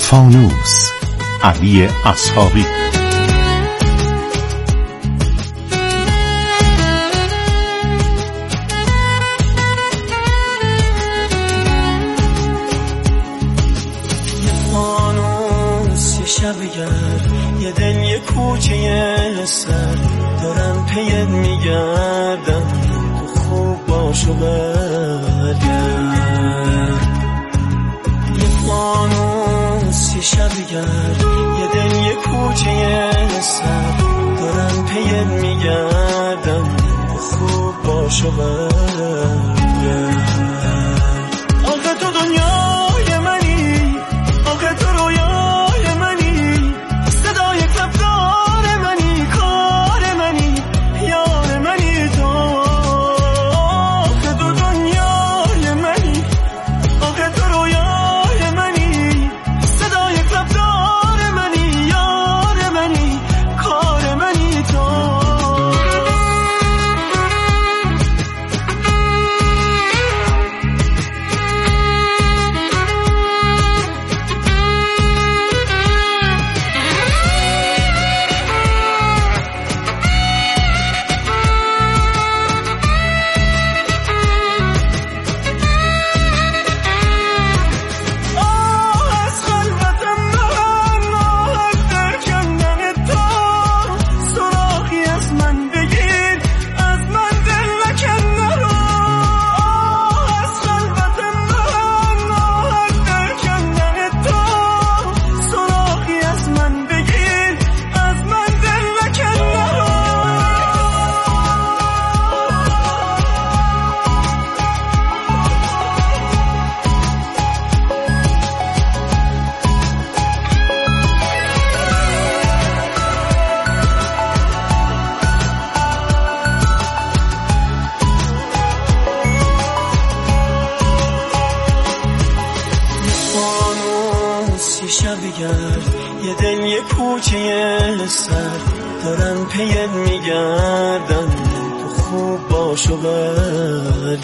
فانوس، علی اصحابی. یه دل یه کوچه سر دارم پیت میگردم، تو خوب باشو برگرد. یه فانوس یه شبگر، یه دل یه کوچه سر دارم پیت میگردم، تو خوب باشو برگرد. آخه تو دنیای منی، آخه تو رویای منی، صدای کفتار منی، کار منی، یار منی تو. آخه تو دنیای منی، آخه تو رویای منی، صدای کفتار منی، یار منی، کار منی تو. یه دل یه کوچه سر دارم پیت میگردم، تو خوب باشو برگرد.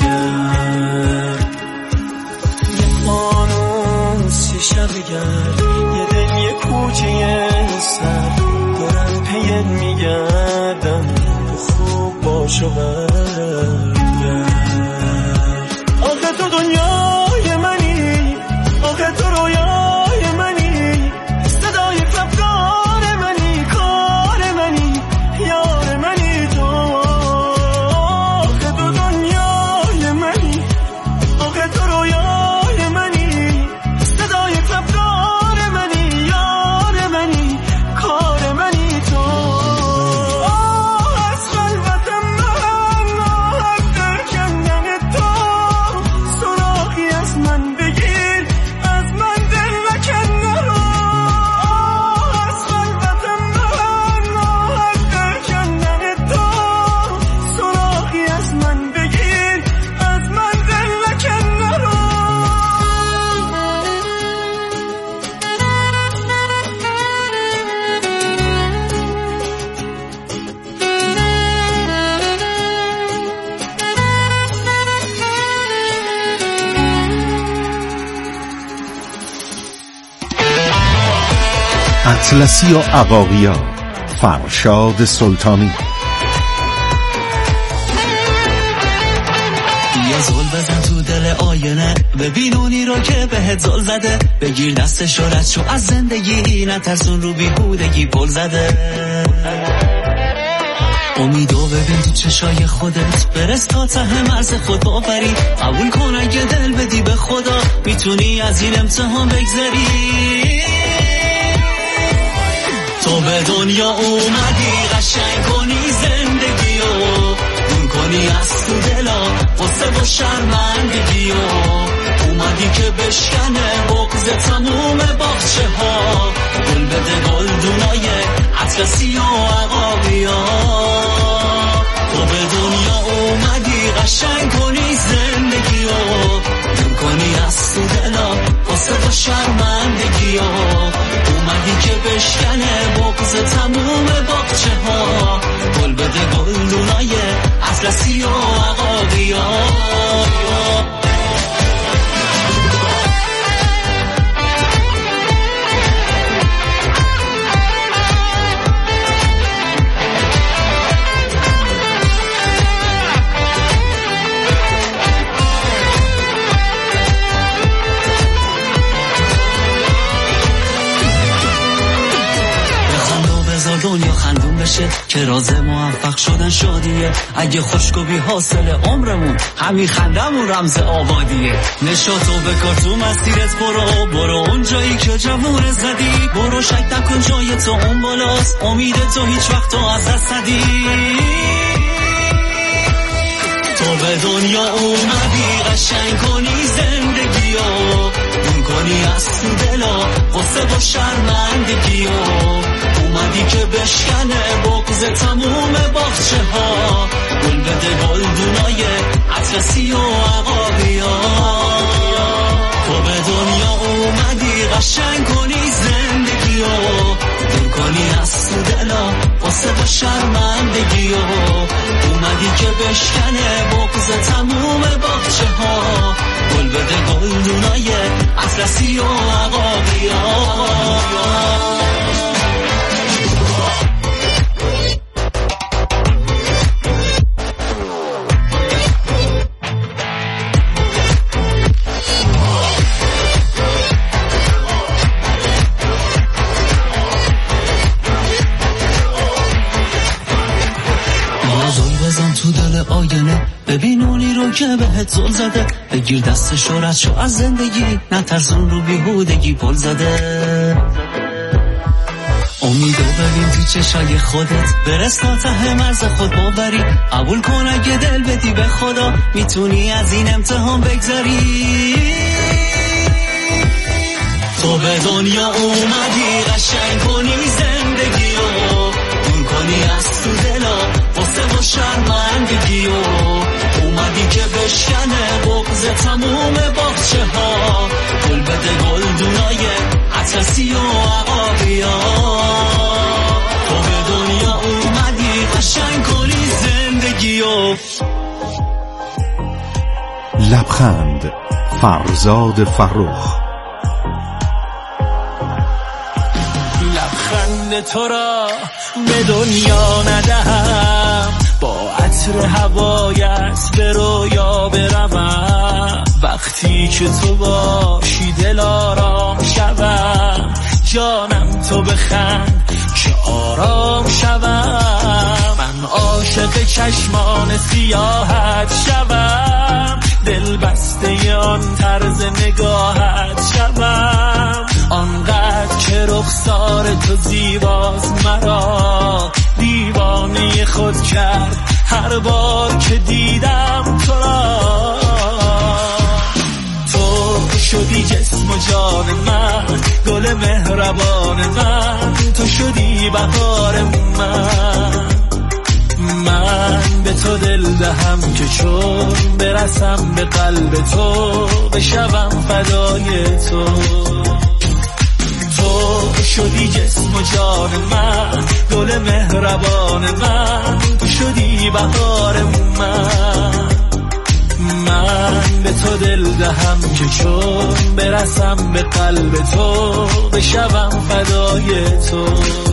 یه فانوس یه شبگر، یه دل یه کوچه سر دارم پیت میگردم، تو خوب باشو برگرد. آخه تو دنیای منی، آخه تو رویای منی، صدای کفتار منی، کار منی، یار منی تو. آخه تو دنیای منی، آخه تو رویای منی، صدای کفتار منی، یار منی، کار منی تو. از خلوتم من راحت در کندن تو، سراغی از من بگیر، از من دل نکن نرو. از خلوتم من راحت در کندن تو، سراغی از من بگیر، از من دل نکن نرو. اطلسی و عقاقیا، فرشاد سلطانی. یه زل بزن تو دل آینه، ببین اونی رو که بهت زل زده، بگیر دستش و رد شو از زندگی، نترسون رو بیهودگی پل زده. امیدو ببین تو چشای خودت، برس تا ته مرز خود بافری، قبول کن اگه دل بدی به خدا، میتونی از این امتحان بگذری. تو به دنیا اومدی قشنگ کنی زندگیو، دون کنی از تو دلا غصه و شرمندگیو، اومدی که بشکنه بغض تموم باغچه ها، گل بده گلدونای اطلسی و عقاقیا. تو به دنیا اومدی قشنگ کنی زندگیو، دون کنی از تو دلا غصه و شرمندگیو، اومدی که بشکنه بغض تموم باغچه ها، گل بده گلدونای اطلسی و عقاقیا. بشه که راز موفق شدن شادیه. اگه خوشگوی حاصل عمرمون همین خندمون رمز آبادیه. نشاطو بکار تو مسیرت برو اون جایی که جوونه زدی. برو شک نکن جای تو اون بالاست. امید تو هیچ وقت تو از دست ندی. تو به دنیا اومدی قشنگ کنی زندگیو، اون کنی از تو دلا غصه و شرمندگیو. اومدی که بشکنه بغض تموم باغچه ها، گل بده گلدونای اطلسی و عقابیا. تو به دنیا اومدی قشنگ کنی زندگیو، اون کنی از تو دلا غصه و شرمندگیو. اومدی که بشکنه بغض تموم باغچه ها، گل بده گلدونای اطلسی و عقابیا. تو دل آینه ببین اونی رو که بهت زل زده. بگیر دستش و رد شو از زندگی، نترسون رو بیهودگی پل زده. امیدو ببین تو چشای خودت، برس تا ته مرز خود باوری. قبول کن اگه دل بدی به خدا، میتونی از این امتحان بگذری. تو به دنیا اومدی قشنگ کنی زندگیو، اون کنی از تو دلا غصه و شرمندگیو. اومدی که بشکنه بغض تموم باغچه ها، گل بده گلدونای اطلسی و عقابیا. تو به دنیا اومدی قشنگ کنی زندگیو. لبخند، فرزاد فرخ. لبخند تو را به دنیا ندهم، با عطر هوایت به رویا بروم. وقتی که تو باشی دل آرام شوم، جانم تو بخند که آرام شوم. من عاشق چشمان سیاحت شوم، دل بسته آن طرز نگاهت شوم. آنقدر که رخسار تو زیباست مرا دیوانه خود کرد هر بار که دیدم تو را. تو شدی جسم و جان من، گل مهربان من. تو شدی بهار من به تو دل دهم که چون برسم به قلب تو، بشوم فدای تو. تو شدی جسم و جان من، گل مهربان من. تو شدی بهار من به تو دل دهم که چون برسم به قلب تو، بشوم فدای تو.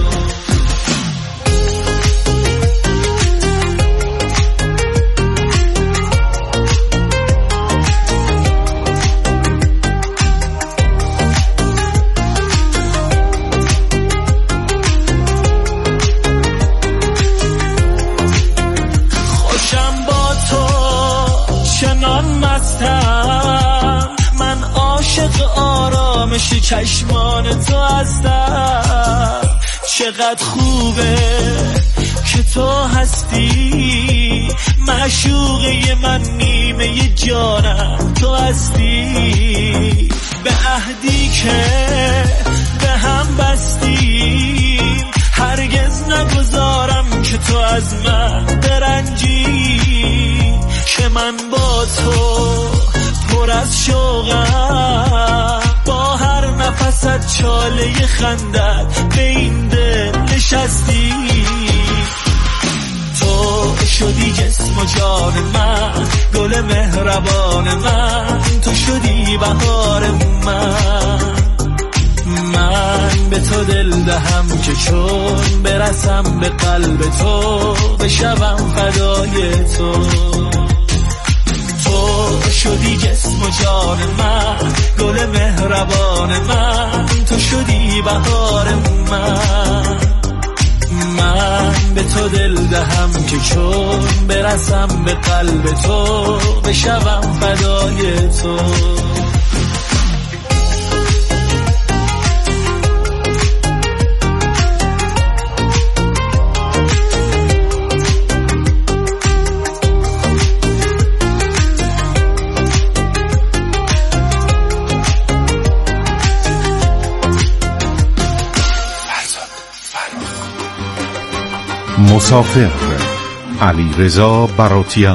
من عاشق آرامش چشمان تو هستم. چقدر خوبه که تو هستی، معشوقه من، نیمه جانم تو هستی. به عهدی که به هم بستیم هرگز نگذارم که تو از من برنجی. که من با تو پر از شوقم، با هر نفست چاله خندت به این دل نشستی. تو شدی جسم و جان من، گل مهربان من. تو شدی بهار من به تو دل دهم که چون برسم به قلب تو، بشوم فدای تو. تو شدی جسم و جان من، گل مهربان من. تو شدی بهار من به تو دل دهم که چون برسم به قلب تو بشوم فدای تو. مسافر علیرضا براطیان.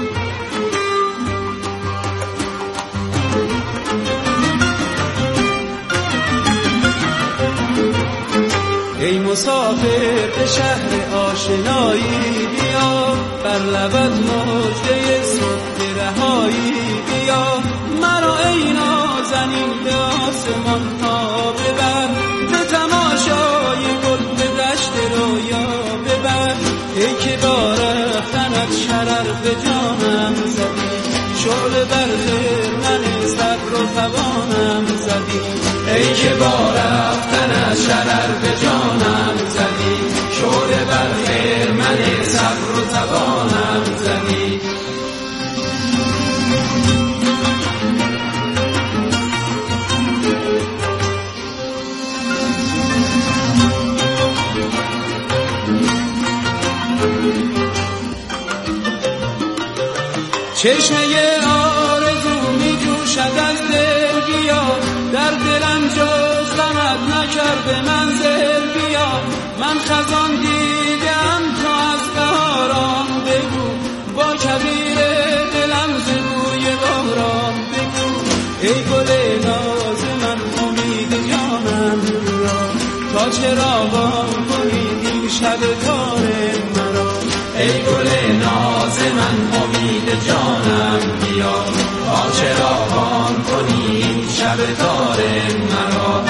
ای مسافر به شهر آشنایی بیا، بر لبت مژده صبح رهایی بیا. مرا ای نازنین به آسمان ها ببر، به تماشای گل به دشت رویا ببر. ای که با رفتنت شرر به جانم زدی، شعله بر خرمن صبر و توانم زدی. ای که با رفتنت شرر به جانم زدی، شعله بر خرمن صبر و توانم زدی. چشمه آرزو می جوشد از دل بیا، در دلم جز غمت نکرده منزل بیا. من خزان دیدم تو از بهاران بگو، با کبیر دلم ز بوی باران بگو. ای گل ناز من امید جانم بیا، تا چراغان کنی این شب تار مرا. ای گل ناز من امید جانم بیا، تا چراغان کنی این شب تار مرا.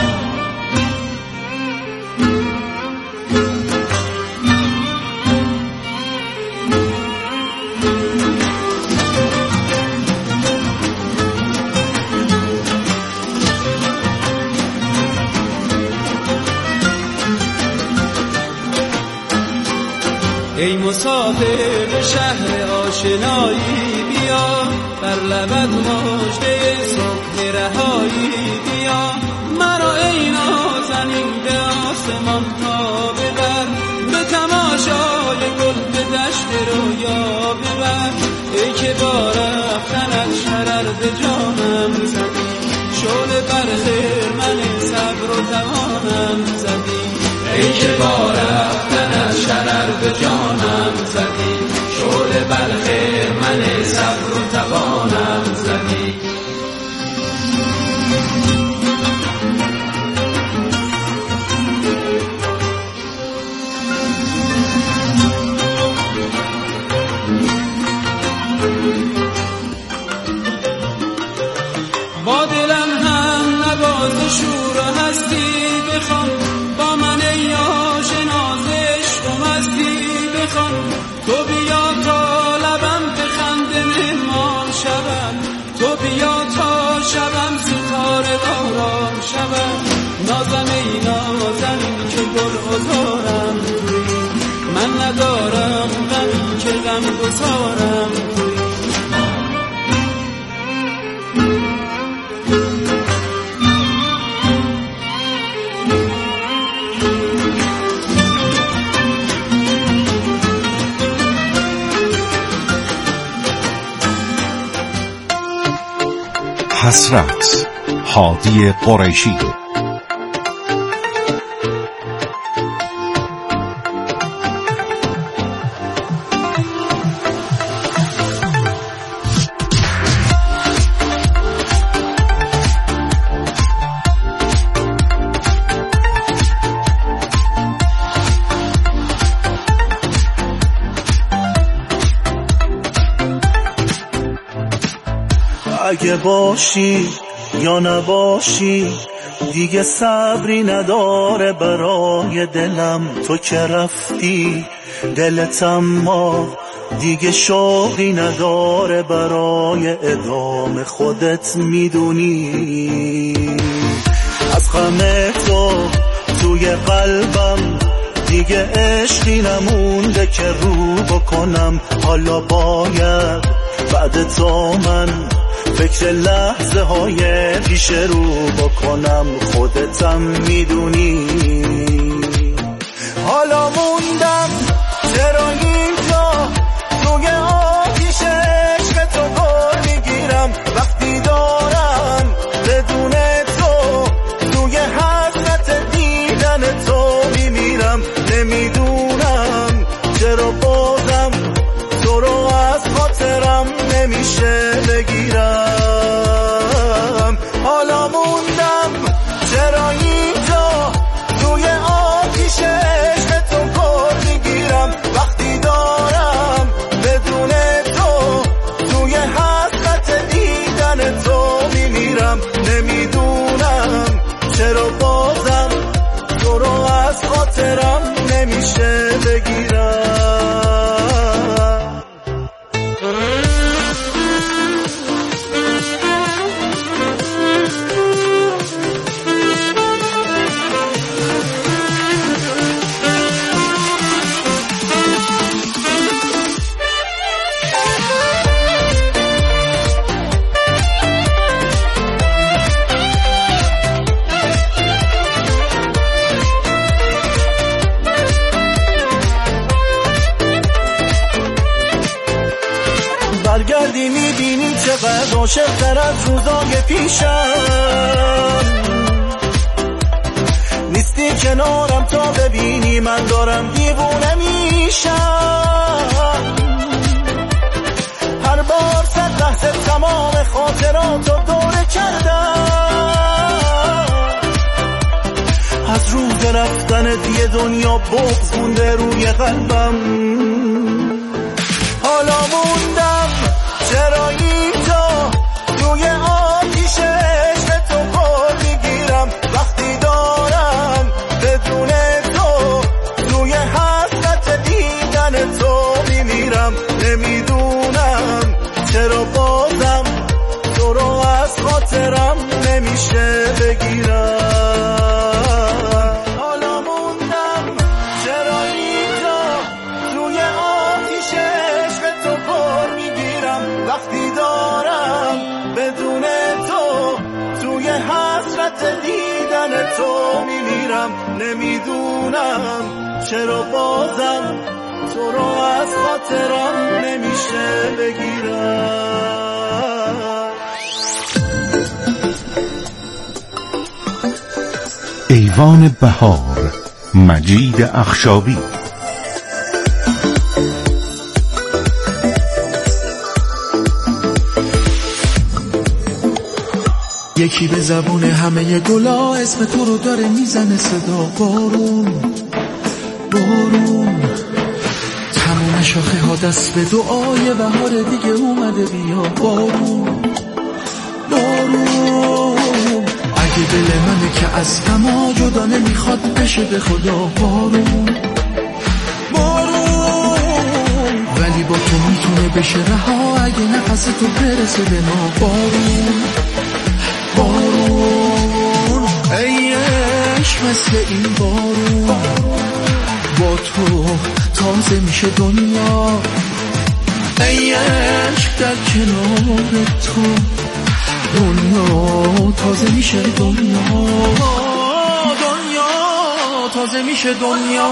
ای مسافر به شهر آشنایی بیا، بر لبت مژده صبح رهایی بیا. مرا ای نازنین به آسمان ها ببر، به تماشای گل به دشت رویا ببر. ای که با رفتنت شرر به جانم زدی، شعله بر خرمن صبر و توانم زدی. ای که با رفتنت شرر به جانم زدی، شعله بر خرمن صبر و توانم زدی. با دلم هم نواز شور و هستی بخوان، با من ای آشنا ز عشق و مستی بخوان. تو بیا تا لبم به خنده مهمان شوم، تو بیا تا شبم ستاره داران شوم. نازم ای نازنین که گل عذارم تویی، من ندارم غمی که غم گسارم تویی. حسرت هادی قریشی. اگه باشی یا نباشی دیگه صبری نداره برای دلم. تو که رفتی دلت اما دیگه شوقی نداره برای ادامه. خودت میدونی از غم تو توی قلبم دیگه عشقی نمونده که رو بکنم. حالا باید بعد تا من فکر لحظه های پیش رو بکنم. خودتم میدونی حالا موندم چرا اینجا توی آتیش عشق تو گل میگیرم. وقتی دارم بدون تو توی حسرت دیدن تو میمیرم. نمیدونم چرا بازم تو رو از خاطرم نمیشه بگیرم. حالا موندم چرا اینجا توی آتیش عشق تو گل میگیرم. وقتی دارم بدون تو توی حسرت دیدن تو میمیرم. نمیدونم چرا بازم تو رو از خاطرم نمیشه بگیرم. برگردی میبینی چقدر عاشق‌تر از روزای پیشم. نیستی کنارم تا ببینی من دارم دیوونه میشم. هر بار 100 لحظه تمام خاطراتو دوره کردم. از روز رفتنت یه دنیا بغض مونده روی قلبم. حالا موندم چرا اینجا توی آتیش عشق تو گل میگیرم. وقتی دارم بدون تو توی حسرت دیدن تو میمیرم. نمیدونم چرا بازم تو رو از خاطرم نمیشه بگیرم. حالا موندم چرا اینجا توی آتیش عشق تو گل میگیرم. وقتی دارم بدون تو توی حسرت دیدن تو میمیرم. نمیدونم چرا بازم تو رو از خاطرم نمیشه بگیرم. ایوان بهار، مجید اخشابی. یکی به زبون همه گلا اسم تو رو داره میزنه صدا. بارون بارون تموم شاخه ها دست به دعای بهار دیگه اومده. بیا بارون بارون اگه دل منه که از غما جدا نمیخواد بشه به خدا. بارون بارون ولی با تو میتونه بشه رها اگه نفس تو برسه به ما. بارون بارون ای عشق مثل این بارون با تو تازه میشه دنیا. ای عشق در کنار تو دنیا تازه میشه دنیا. دنیا تازه میشه دنیا.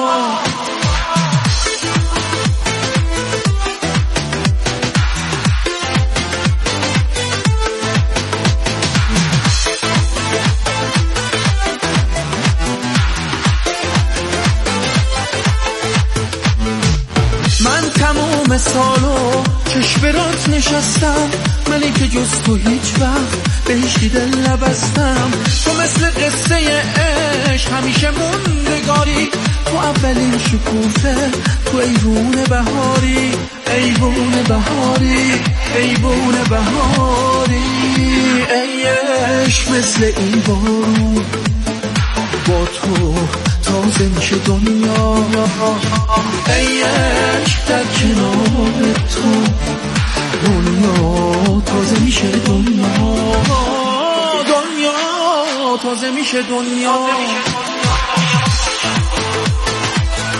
تمام سالو چشم برات نشستم، منی که جز تو هیچ وقت به هیچ دل نبستم. تو مثل قصه عشق همیشه موندگاری، تو اولین شکوفه، تو ایوون بهاری، ایوون بهاری، ایوون بهاری. ای عشق مثل این بارون با تو تازه میشه دنیا. ای عشق در کنار تو دنیا تازه میشه دنیا. دنیا تازه میشه دنیا.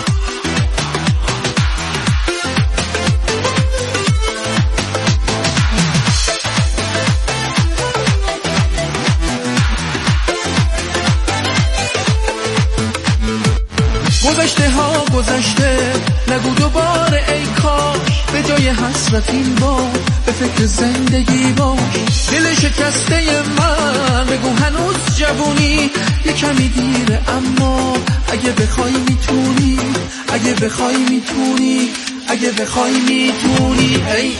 گذشته ها گذشته نگو دوباره ای کاش، به جای حسرت این بار به فکر زندگی باش. دل شکسته من بگو هنوز جوونی، یه کمی دیره اما اگه بخوای میتونی، اگه بخوای میتونی، اگه بخوای میتونی. ای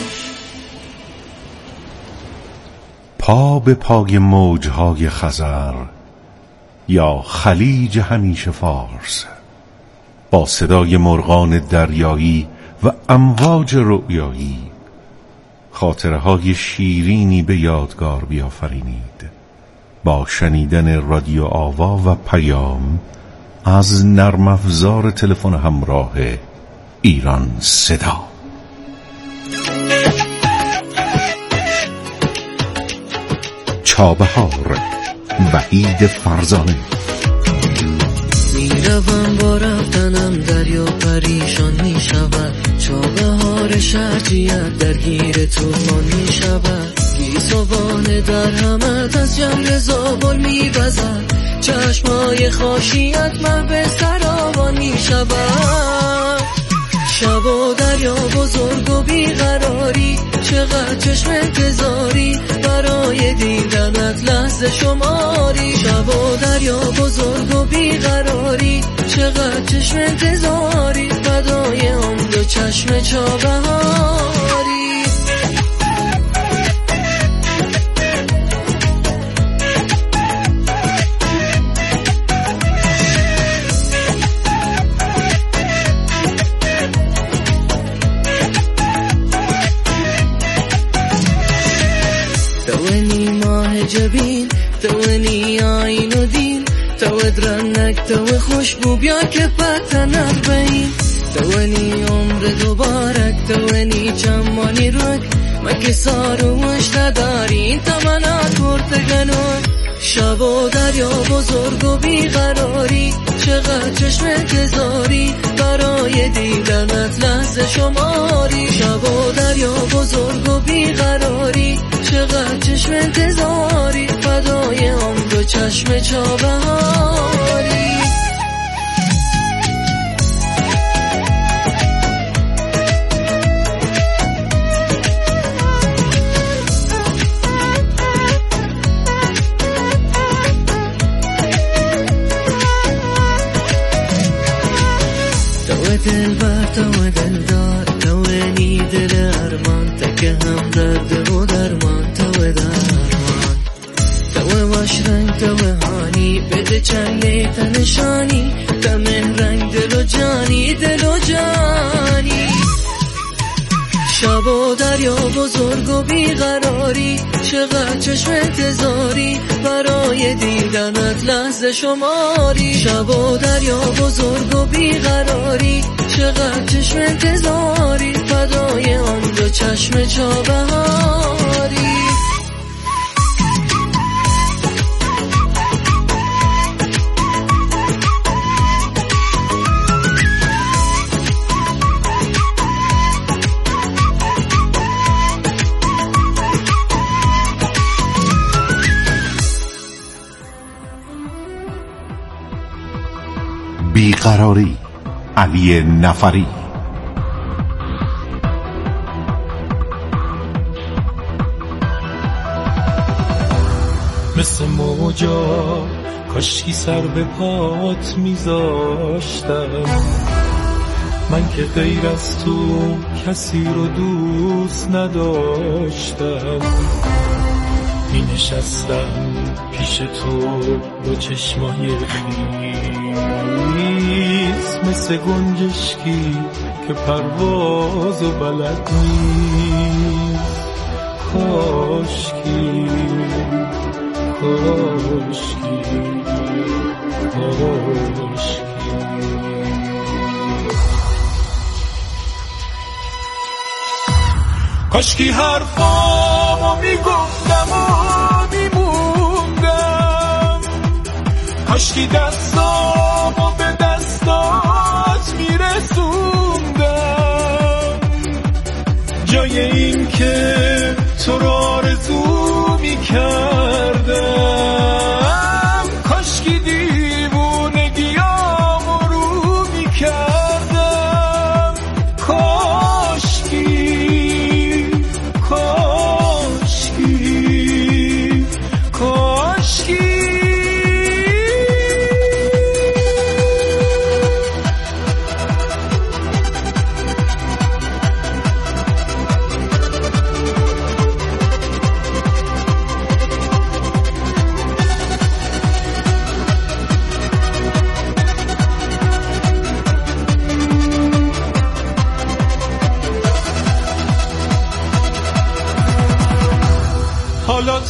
پا به پای موجهای خزر یا خلیج همیشه فارس، با صدای مرغان دریایی و امواج رؤیایی خاطره‌های شیرینی به یادگار بیافرینید با شنیدن رادیو آوا و پیام از نرم افزار تلفن همراه ایران صدا. چابهار، وحید فرزانه. میروم با رفتنم دریا پریشان میشود، چابهار شرجیت درگیر طوفان میشود. گیسوان در همت از جمر زابل میوزد، چشمای خاشیت من به سراوان میشود. شب و دریا بزرگ و بیقراری، چقدر چشم انتظاری برای دیدنت لحظه شماری. شب و دریا بزرگ و بیقراری، چقدر چشم انتظاری فدای عمر و چشم چابهاری. جبین توانی آین و دین، تو درنک تو خوشبو بیا که پتنر بین. توانی عمر دوبارک، توانی چمانی رک مکه ساروش نداری تمنات پرتگنون. شب و دریا بزرگ و بیقراری، چقدر چشم انتظاری برای دیدنت لحظه شماری. شب و دریا بزرگ و بیقراری، چقدر چشم انتظاری فدای عمر و چشم چابهاری. تو دلبر، تو دلدار، تو نی دل ارمان، تکه هم درد و درمان. تو درمان، تو واش رنگ، تو هانی بده چنگ تنشانی، دم رنگ دل و جانی، دل و جانی. شب و دریا بزرگ و بیقراری، چقدر چشم انتظاری برای دیدنت لحظه شماری. شب و دریا بزرگ و بیقراری، چقدر چشم انتظاری فدای عمر و چشم چابهاری. بیقراری، علی نفری. مثل موجا کاشکی سر به پات میذاشتم، من که غیر از تو کسی رو دوست نداشتم. می نشستم پیش تو با چشمای خیس، مثل گنجشکی که پرواز و بلد نیست. کاشکی کاشکی کاشکی کاشکی حرفامو میگفتم و میموندم، کاشکی دستامو به دستات میرسوندم، جای این که تو رو آرزو میکردم. کاشکی دیوونگیامو رو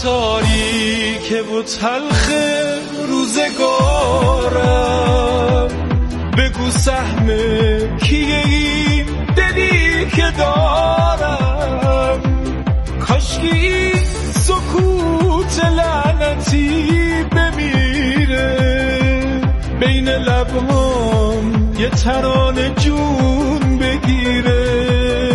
تاریکه و تلخ روزگارم، بگو سهم کیه این دلی که دارم. کاشکی این سکوت لعنتی بمیره، بین لبهام یه ترانه جون بگیره.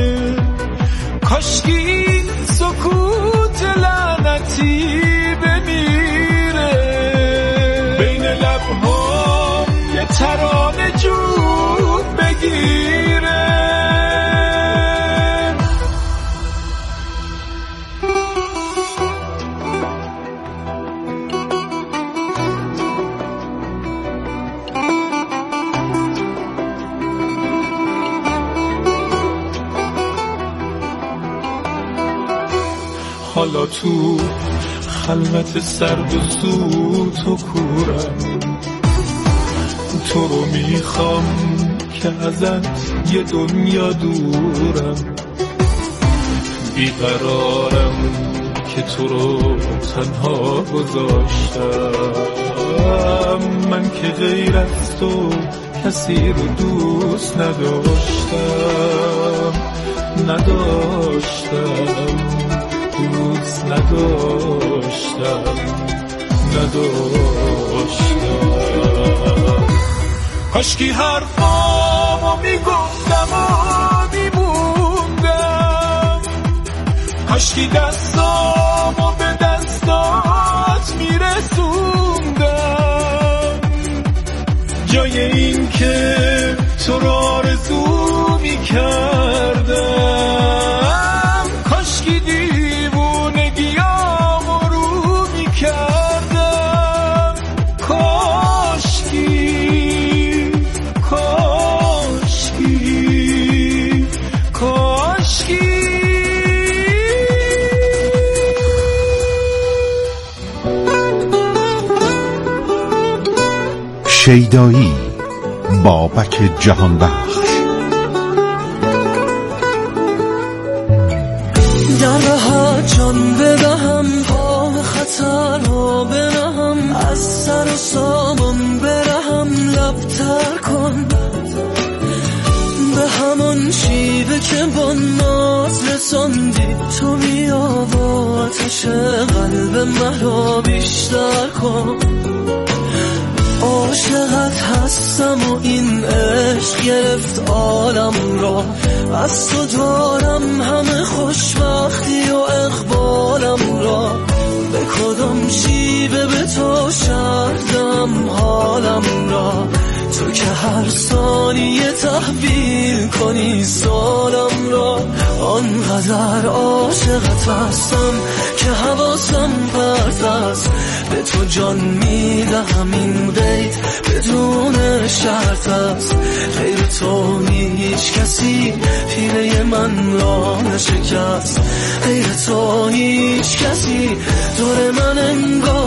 کاشکی این سکوت لعنتی بمیره، بین لبهام یه ترانه جون بگیره. حالا تو خلوت سرد و سوت و کورم، تو رو میخوام که ازت یه دنیا دورم. بیقرارم که تو رو تنها گذاشتم، من که غیر از تو کسی رو دوست نداشتم، دوست نداشتم. کاشکی حرفامو میگفتم و میموندم، کاشکی دستامو به دستات میرسوندم. جای این که تو رو آرزو میکردم، کاشکی دیوونگیامو رو میکردم. کاشکی شیدایی بابک جهانبخش. در راحت جان بدهم، پا خطر ها برهم، از سر و سامان برهم. لبتر کن به همان شیوه که با ناز رساندی، تو بیا و آتش قلب مرا بیشتر کن. عاشقت هستم و این عشق گرفت عالم را، از تو دارم همه خوشبختی و اقبالم را. به کدام شیوه به تو شردم حالم را، تو که هر ثانیه تحویل کنی سالم را. آنقدر عاشقت هستم که حواسم پرت است، به تو جان میدهم این قید بدون شرط است. غیر تو هیچ کسی پیله من را نشکست، غیر تو هیچ کسی دور من انگار